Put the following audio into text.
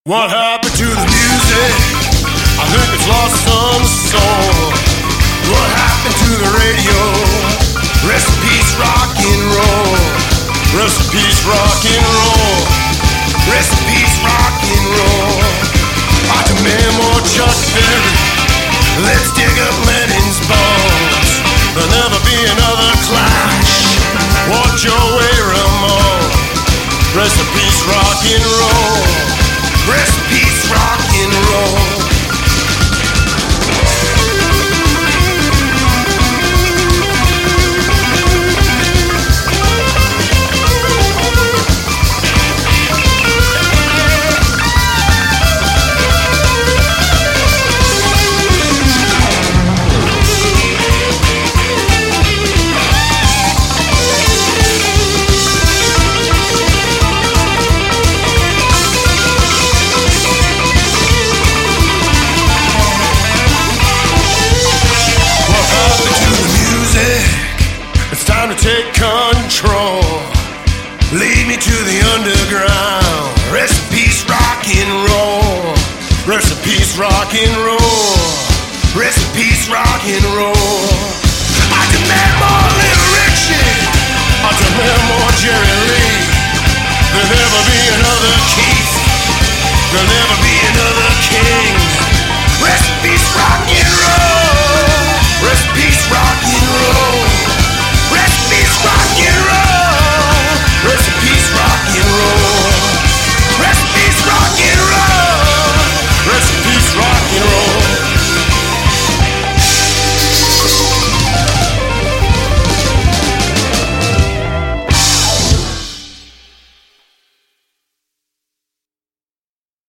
What happened to the music? I think it's lost some soul. What happened to the radio? Rest in peace, rock and roll. Rest in peace, rock and roll. Rest in peace, rock and roll. I demand more Chuck Berry. Let's dig up Lennon's bones. There'll never be another Clash or Joey Ramone. Rest in peace, rock and roll. Rest in peace, rock and roll. Time to take control. Lead me to the underground. Rest in peace, rock and roll. Rest in peace, rock and roll. Rest in peace, rock and roll. I demand more Little Richie. I demand more Jerry Lee. There'll never be another Keith.